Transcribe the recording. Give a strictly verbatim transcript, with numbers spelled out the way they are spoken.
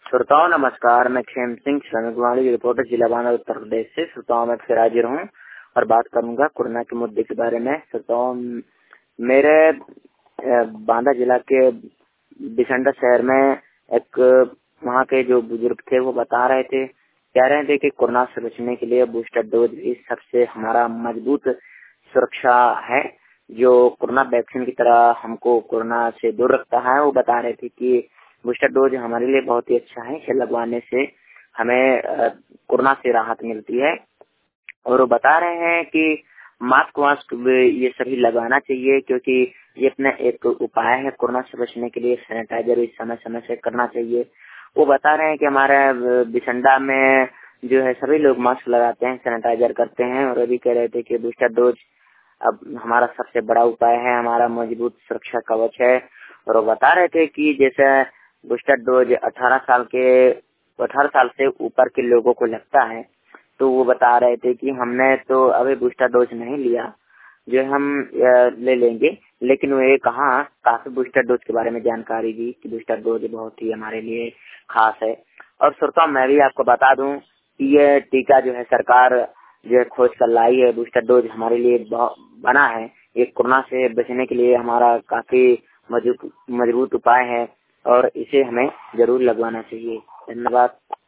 श्रोताओं नमस्कार, मैं खेम सिंह श्रमिकवाणी रिपोर्टर जिला बांदा उत्तर प्रदेश से। श्रोताओं मैं फिर हाजिर हूँ और बात करूंगा कोरोना के मुद्दे के बारे में। श्रोताओं, मेरे बांदा जिला के बिसंडा शहर में एक वहाँ के जो बुजुर्ग थे वो बता रहे थे, कह रहे थे कि कोरोना से बचने के लिए बूस्टर डोज ही सबसे हमारा मजबूत सुरक्षा है, जो कोरोना वैक्सीन की तरह हमको कोरोना से दूर रखता है। वो बता रहे थे कि बूस्टर डोज हमारे लिए बहुत ही अच्छा है, इसे लगवाने से हमें कोरोना से राहत मिलती है। और वो बता रहे हैं कि मास्क वास्क ये सभी लगाना चाहिए, क्योंकि ये अपना एक उपाय है कोरोना से बचने के लिए। सैनिटाइजर भी समय समय से करना चाहिए। वो बता रहे हैं कि हमारे बिसंडा में जो है सभी लोग मास्क लगाते हैं, सैनिटाइजर करते हैं। और अभी कह रहे थे कि बूस्टर डोज अब हमारा सबसे बड़ा उपाय है, हमारा मजबूत सुरक्षा कवच है। और वो बता रहे थे कि जैसे बूस्टर डोज अठारह साल के अठारह साल से ऊपर के लोगों को लगता है, तो वो बता रहे थे कि हमने तो अभी बूस्टर डोज नहीं लिया, जो हम ले लेंगे। लेकिन वो ये कहा काफी बूस्टर डोज के बारे में जानकारी दी कि बूस्टर डोज बहुत ही हमारे लिए खास है। और श्रोता, मैं भी आपको बता दूं कि ये टीका जो है सरकार जो है खोज कर लाई है, बूस्टर डोज हमारे लिए बना है। ये कोरोना से बचने के लिए हमारा काफी मजबूत मजबूत उपाय है और इसे हमें जरूर लगवाना चाहिए। धन्यवाद।